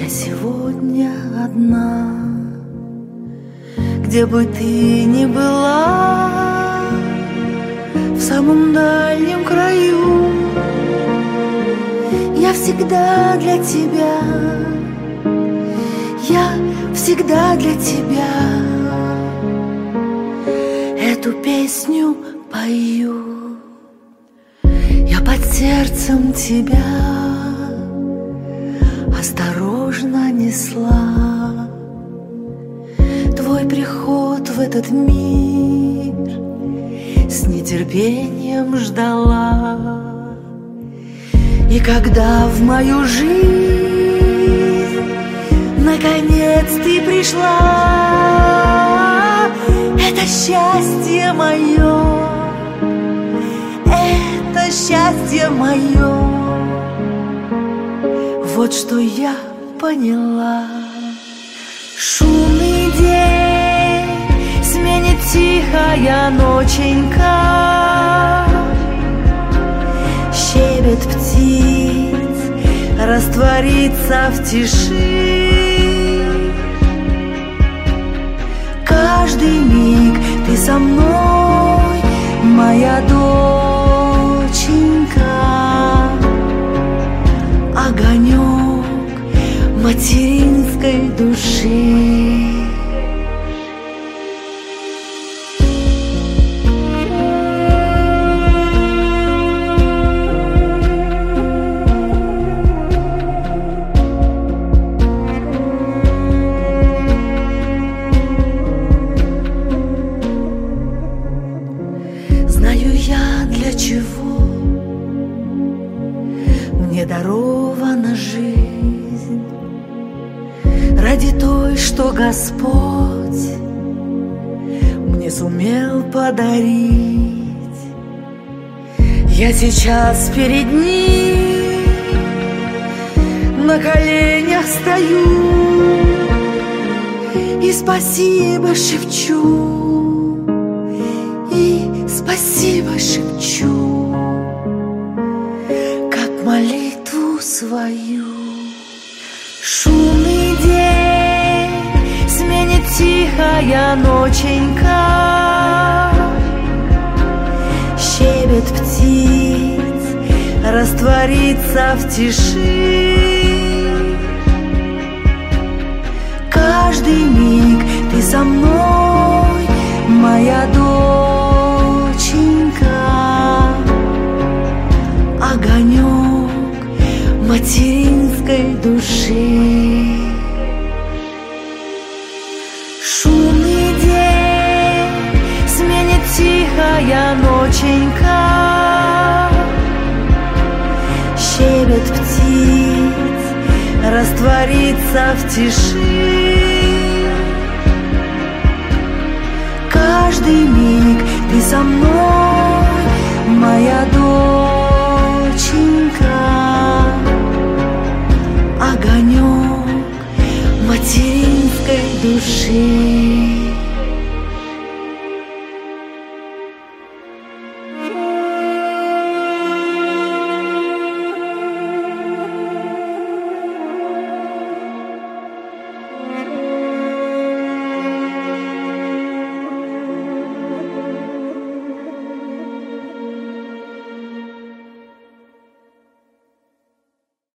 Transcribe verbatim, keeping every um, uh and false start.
Я сегодня одна, где бы ты ни была, в самом дальнем краю. Я всегда для тебя, я всегда для тебя эту песню пою. Я под сердцем тебя осторожно несла, твой приход в этот мир с нетерпением ждала. И когда в мою жизнь наконец ты пришла, это счастье мое, это счастье мое. Вот что я поняла. Шумный день сменит тихая ноченька, щебет птиц растворится в тиши. Каждый миг ты со мной, моя доченька, огонек материнской души. Знаю я, для чего мне дарована жизнь, ради той, что Господь мне сумел подарить. Я сейчас перед Ним на коленях стою и спасибо шепчу, и спасибо шепчу, как молитву свою. Шумный день сменит тихая ноченька, щебет птиц растворится в тиши. Каждый миг ты со мной, моя доченька, огонек материнской души. Шумный день сменит тихая ноченька, щебет птиц растворится в тиши. Каждый миг ты со мной, моя доченька, огонек материнской души.